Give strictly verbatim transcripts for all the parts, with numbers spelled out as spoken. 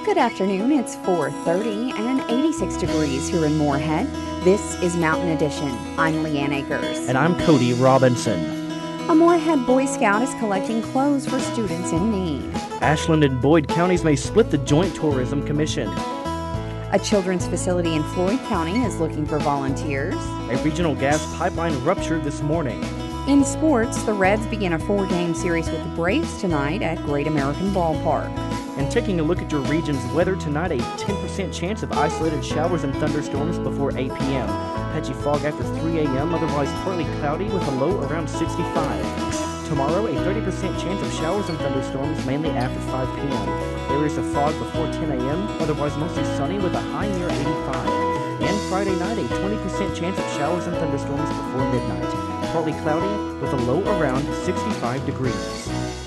Good afternoon. It's four thirty and eighty-six degrees here in Moorhead. This is Mountain Edition. I'm Leanne Akers. And I'm Cody Robinson. A Moorhead Boy Scout is collecting clothes for students in need. Ashland and Boyd counties may split the Joint Tourism Commission. A children's facility in Floyd County is looking for volunteers. A regional gas pipeline ruptured this morning. In sports, the Reds begin a four-game series with the Braves tonight at Great American Ballpark. And taking a look at your region's weather tonight, a ten percent chance of isolated showers and thunderstorms before eight p.m. Patchy fog after three a.m., otherwise partly cloudy with a low around sixty-five. Tomorrow, a thirty percent chance of showers and thunderstorms mainly after five p.m. Areas of fog before ten a.m., otherwise mostly sunny with a high near eighty-five. And Friday night, a twenty percent chance of showers and thunderstorms before midnight. Partly cloudy with a low around sixty-five degrees.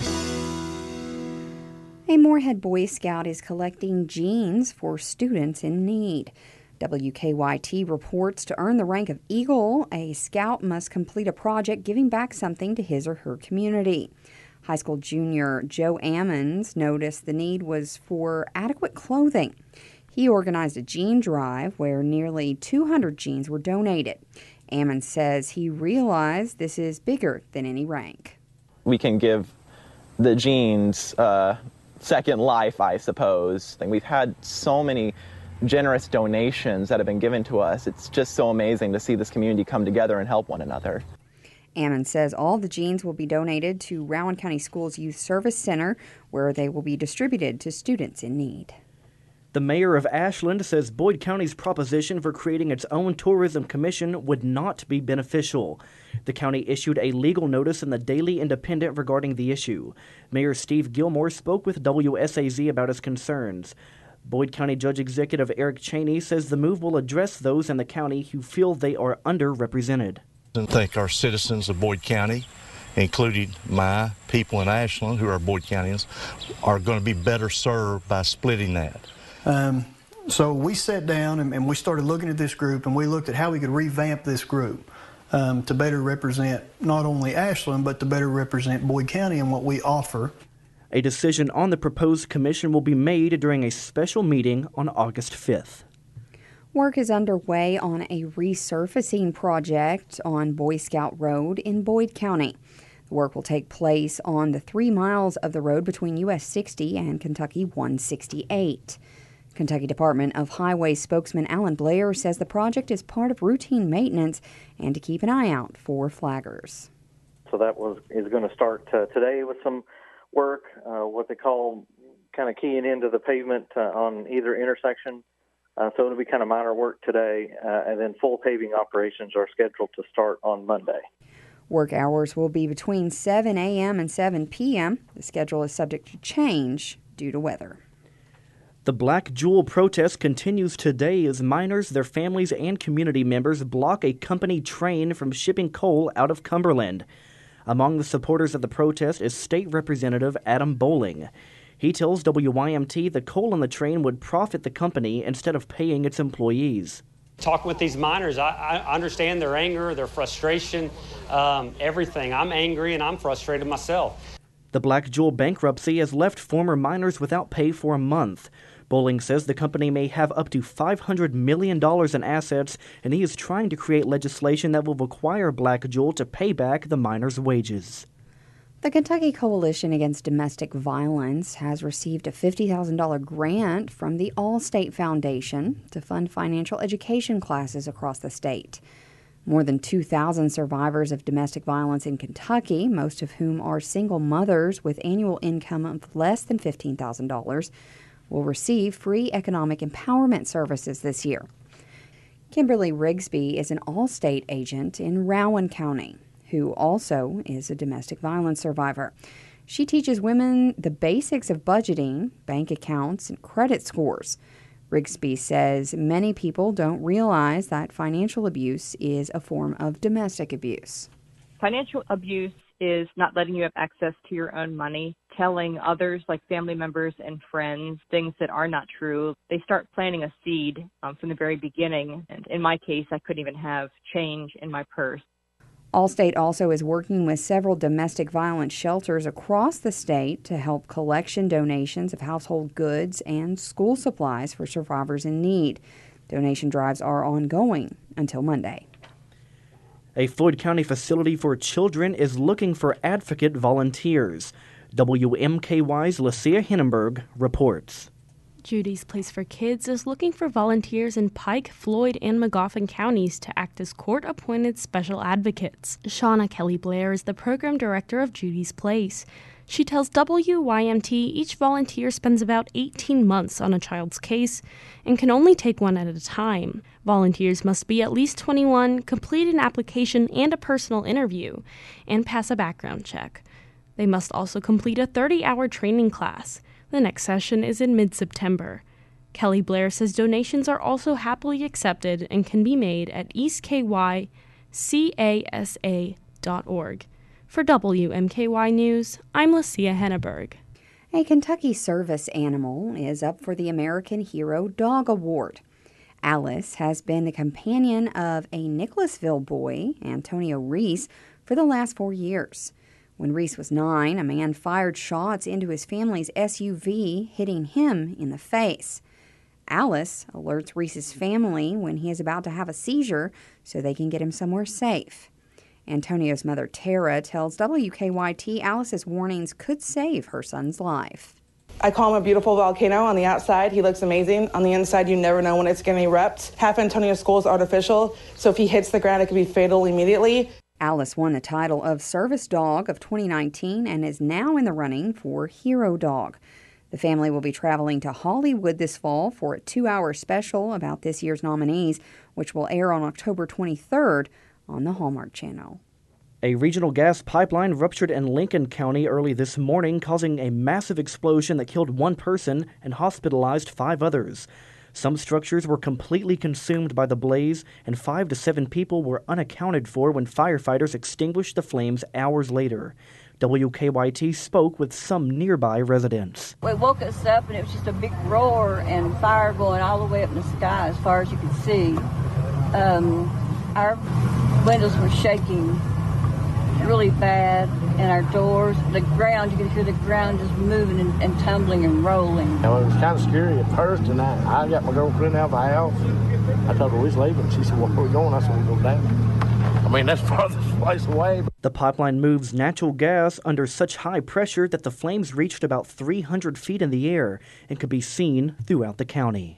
A Moorhead Boy Scout is collecting jeans for students in need. W K Y T reports to earn the rank of Eagle, a scout must complete a project giving back something to his or her community. High school junior Joe Ammons noticed the need was for adequate clothing. He organized a jean drive where nearly two hundred jeans were donated. Ammons says he realized this is bigger than any rank. We can give the jeans uh, second life, I suppose. And we've had so many generous donations that have been given to us. It's just so amazing to see this community come together and help one another. Ammons says all the jeans will be donated to Rowan County Schools Youth Service Center, where they will be distributed to students in need. The mayor of Ashland says Boyd County's proposition for creating its own tourism commission would not be beneficial. The county issued a legal notice in the Daily Independent regarding the issue. Mayor Steve Gilmore spoke with W S A Z about his concerns. Boyd County Judge Executive Eric Cheney says the move will address those in the county who feel they are underrepresented. I think our citizens of Boyd County, including my people in Ashland who are Boyd Countyans, are going to be better served by splitting that. Um, so we sat down and, and we started looking at this group, and we looked at how we could revamp this group um, to better represent not only Ashland, but to better represent Boyd County and what we offer. A decision on the proposed commission will be made during a special meeting on August fifth. Work is underway on a resurfacing project on Boy Scout Road in Boyd County. The work will take place on the three miles of the road between U S sixty and Kentucky one sixty-eight. Kentucky Department of Highway spokesman Alan Blair says the project is part of routine maintenance and to keep an eye out for flaggers. So that was is going to start uh, today with some work, uh, what they call kind of keying into the pavement uh, on either intersection. Uh, so it'll be kind of minor work today, uh, and then full paving operations are scheduled to start on Monday. Work hours will be between seven a.m. and seven p.m. The schedule is subject to change due to weather. The Black Jewel protest continues today as miners, their families, and community members block a company train from shipping coal out of Cumberland. Among the supporters of the protest is State Representative Adam Bowling. He tells W Y M T the coal on the train would profit the company instead of paying its employees. Talking with these miners, I, I understand their anger, their frustration, um, everything. I'm angry and I'm frustrated myself. The Black Jewel bankruptcy has left former miners without pay for a month. Bowling says the company may have up to five hundred million dollars in assets, and he is trying to create legislation that will require Black Jewel to pay back the miners' wages. The Kentucky Coalition Against Domestic Violence has received a fifty thousand dollars grant from the Allstate Foundation to fund financial education classes across the state. More than two thousand survivors of domestic violence in Kentucky, most of whom are single mothers with annual income of less than fifteen thousand dollars, will receive free economic empowerment services this year. Kimberly Rigsby is an Allstate agent in Rowan County, who also is a domestic violence survivor. She teaches women the basics of budgeting, bank accounts, and credit scores. Rigsby says many people don't realize that financial abuse is a form of domestic abuse. Financial abuse is not letting you have access to your own money, telling others, like family members and friends, things that are not true. They start planting a seed um, from the very beginning. And in my case, I couldn't even have change in my purse. Allstate also is working with several domestic violence shelters across the state to help collection donations of household goods and school supplies for survivors in need. Donation drives are ongoing until Monday. A Floyd County facility for children is looking for advocate volunteers. W M K Y's Lucia Hindenburg reports. Judy's Place for Kids is looking for volunteers in Pike, Floyd, and Magoffin counties to act as court-appointed special advocates. Shauna Kelly Blair is the program director of Judy's Place. She tells W Y M T each volunteer spends about eighteen months on a child's case and can only take one at a time. Volunteers must be at least twenty-one, complete an application and a personal interview, and pass a background check. They must also complete a thirty-hour training class. The next session is in mid-September. Kelly Blair says donations are also happily accepted and can be made at east k y c a s a dot org. For W M K Y News, I'm Lucia Henneberg. A Kentucky service animal is up for the American Hero Dog Award. Alice has been the companion of a Nicholasville boy, Antonio Reese, for the last four years. When Reese was nine, a man fired shots into his family's S U V, hitting him in the face. Alice alerts Reese's family when he is about to have a seizure so they can get him somewhere safe. Antonio's mother, Tara, tells W K Y T Alice's warnings could save her son's life. I call him a beautiful volcano. On the outside, he looks amazing. On the inside, you never know when it's going to erupt. Half Antonio's skull is artificial, so if he hits the ground, it could be fatal immediately. Alice won the title of Service Dog of twenty nineteen and is now in the running for Hero Dog. The family will be traveling to Hollywood this fall for a two-hour special about this year's nominees, which will air on October twenty-third on the Hallmark Channel. A regional gas pipeline ruptured in Lincoln County early this morning, causing a massive explosion that killed one person and hospitalized five others. Some structures were completely consumed by the blaze, and five to seven people were unaccounted for when firefighters extinguished the flames hours later. W K Y T spoke with some nearby residents. We woke us up, and it was just a big roar and fire going all the way up in the sky as far as you could see. Um, our windows were shaking really bad, and our doors, the ground, you could hear the ground just moving and, and tumbling and rolling. Now, it was kind of scary at first, and I, I got my girlfriend out of the house. I told her we was leaving. She said, well, where are we going? I said, we'll go down. I mean, that's farthest place away. The pipeline moves natural gas under such high pressure that the flames reached about three hundred feet in the air and could be seen throughout the county.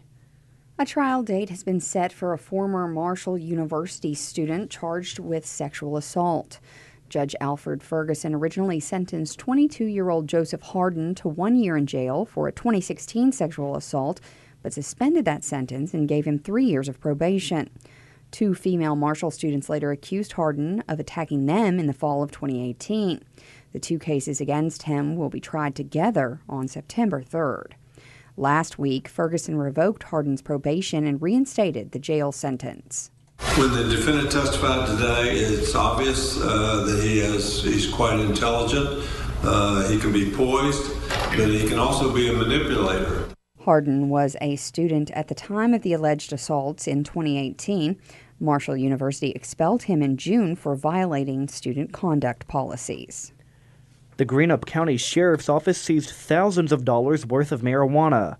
A trial date has been set for a former Marshall University student charged with sexual assault. Judge Alfred Ferguson originally sentenced twenty-two-year-old Joseph Hardin to one year in jail for a twenty sixteen sexual assault, but suspended that sentence and gave him three years of probation. Two female Marshall students later accused Hardin of attacking them in the fall of twenty eighteen. The two cases against him will be tried together on September third. Last week, Ferguson revoked Hardin's probation and reinstated the jail sentence. When the defendant testified today, it's obvious uh, that he has, he's quite intelligent. Uh, he can be poised, but he can also be a manipulator. Hardin was a student at the time of the alleged assaults in twenty eighteen. Marshall University expelled him in June for violating student conduct policies. The Greenup County Sheriff's Office seized thousands of dollars worth of marijuana.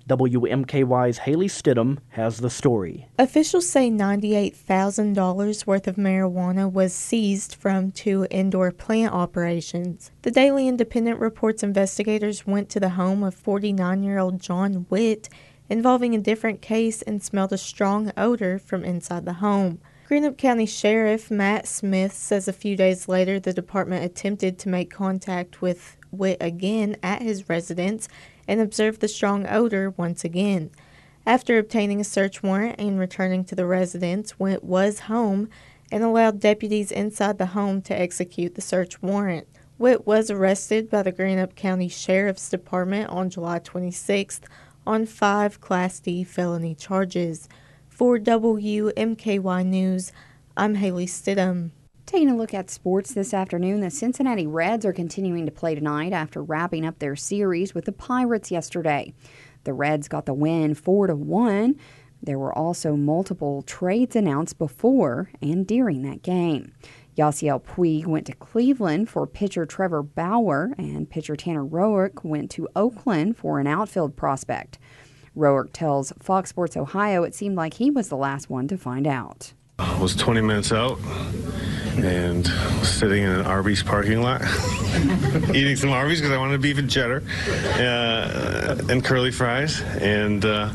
W M K Y's Haley Stidham has the story. Officials say ninety-eight thousand dollars worth of marijuana was seized from two indoor plant operations. The Daily Independent reports investigators went to the home of forty-nine-year-old John Witt involving a different case and smelled a strong odor from inside the home. Greenup County Sheriff Matt Smith says a few days later the department attempted to make contact with Witt again at his residence and observed the strong odor once again. After obtaining a search warrant and returning to the residence, Witt was home and allowed deputies inside the home to execute the search warrant. Witt was arrested by the Greenup County Sheriff's Department on July twenty-sixth on five Class D felony charges. For W M K Y News, I'm Haley Stidham. Taking a look at sports this afternoon, the Cincinnati Reds are continuing to play tonight after wrapping up their series with the Pirates yesterday. The Reds got the win four to one. There were also multiple trades announced before and during that game. Yasiel Puig went to Cleveland for pitcher Trevor Bauer, and pitcher Tanner Roark went to Oakland for an outfield prospect. Roark tells Fox Sports Ohio it seemed like he was the last one to find out. I was twenty minutes out and was sitting in an Arby's parking lot eating some Arby's because I wanted beef and cheddar uh, and curly fries. And, uh,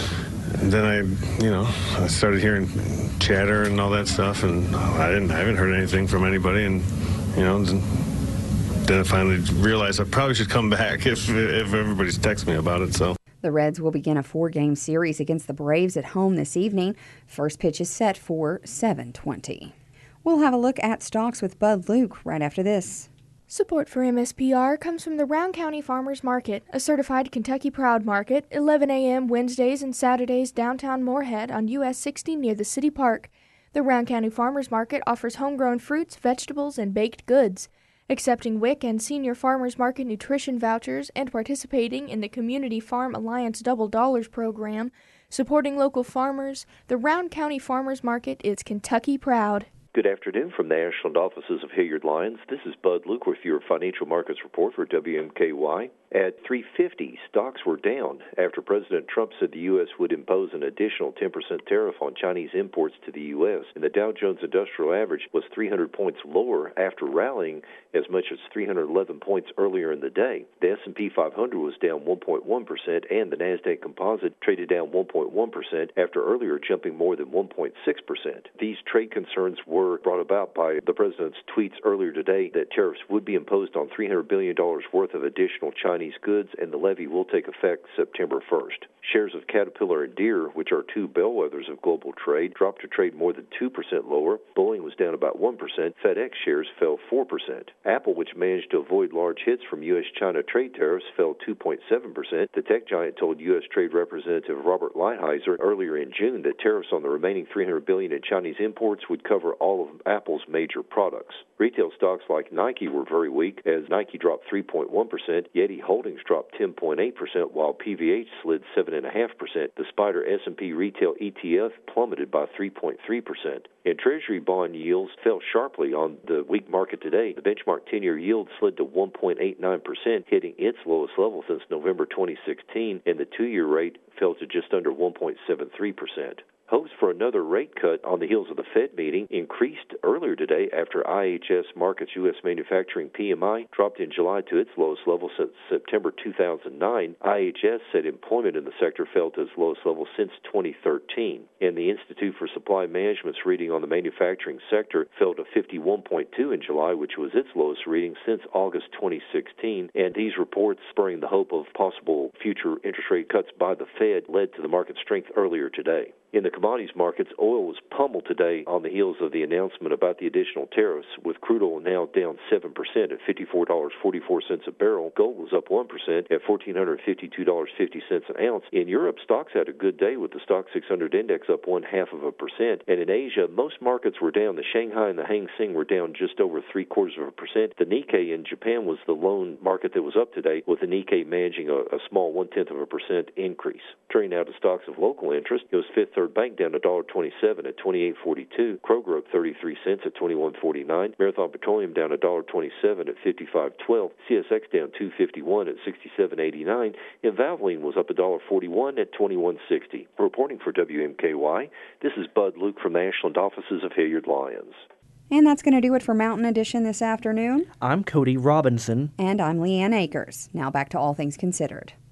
and then I, you know, I started hearing chatter and all that stuff, and I didn't, I haven't heard anything from anybody. And, you know, then I finally realized I probably should come back if if everybody's texting me about it. So. The Reds will begin a four-game series against the Braves at home this evening. First pitch is set for seven twenty. We'll have a look at stocks with Bud Luke right after this. Support for M S P R comes from the Round County Farmers Market, a certified Kentucky Proud Market, eleven a.m. Wednesdays and Saturdays downtown Moorhead on U S sixty near the City Park. The Round County Farmers Market offers homegrown fruits, vegetables, and baked goods. Accepting W I C and Senior Farmers Market nutrition vouchers and participating in the Community Farm Alliance Double Dollars program, supporting local farmers, the Round County Farmers Market is Kentucky proud. Good afternoon from the Ashland offices of Hilliard Lyons. This is Bud Luke with your financial markets report for W M K Y. At three fifty, stocks were down after President Trump said the U S would impose an additional ten percent tariff on Chinese imports to the U S, and the Dow Jones Industrial Average was three hundred points lower after rallying as much as three hundred eleven points earlier in the day. The S and P five hundred was down one point one percent, and the Nasdaq Composite traded down one point one percent after earlier jumping more than one point six percent. These trade concerns were brought about by the president's tweets earlier today that tariffs would be imposed on three hundred billion dollars worth of additional Chinese goods, and the levy will take effect September first. Shares of Caterpillar and Deere, which are two bellwethers of global trade, dropped to trade more than two percent lower. Boeing was down about one percent. FedEx shares fell four percent. Apple, which managed to avoid large hits from U S China trade tariffs, fell two point seven percent. The tech giant told U S Trade Representative Robert Lighthizer earlier in June that tariffs on the remaining three hundred billion dollars in Chinese imports would cover all of Apple's major products. Retail stocks like Nike were very weak, as Nike dropped three point one percent. Yeti Holdings dropped ten point eight percent, while P V H slid seven point five percent. The Spider S and P Retail E T F plummeted by three point three percent. And Treasury bond yields fell sharply on the weak market today. The benchmark ten-year yield slid to one point eight nine percent, hitting its lowest level since November twenty sixteen, and the two-year rate fell to just under one point seven three percent. Hopes for another rate cut on the heels of the Fed meeting increased earlier today after I H S Markit's U S manufacturing P M I dropped in July to its lowest level since September two thousand nine. I H S said employment in the sector fell to its lowest level since twenty thirteen. And the Institute for Supply Management's reading on the manufacturing sector fell to fifty-one point two in July, which was its lowest reading since August twenty sixteen. And these reports, spurring the hope of possible future interest rate cuts by the Fed, led to the market strength earlier today. In the commodities markets, oil was pummeled today on the heels of the announcement about the additional tariffs, with crude oil now down seven percent at fifty-four dollars and forty-four cents a barrel. Gold was up one percent at one thousand four hundred fifty-two dollars and fifty cents an ounce. In Europe, stocks had a good day with the Stock six hundred index up one half of a percent. And in Asia, most markets were down. The Shanghai and the Hang Seng were down just over three quarters of a percent. The Nikkei in Japan was the lone market that was up today, with the Nikkei managing a, a small one-tenth of a percent increase. Turning now to stocks of local interest, it was Fifth Third Bank down one dollar twenty-seven at twenty-eight forty-two. Kroger up thirty-three cents at twenty-one forty-nine. Marathon Petroleum down one dollar twenty-seven at fifty-five twelve. C S X down two fifty-one at sixty-seven eighty-nine. And Valvoline was up one dollar forty-one at twenty-one sixty. Reporting for W M K Y, this is Bud Luke from the Ashland offices of Hilliard Lyons. And that's going to do it for Mountain Edition this afternoon. I'm Cody Robinson. And I'm Leanne Akers. Now back to All Things Considered.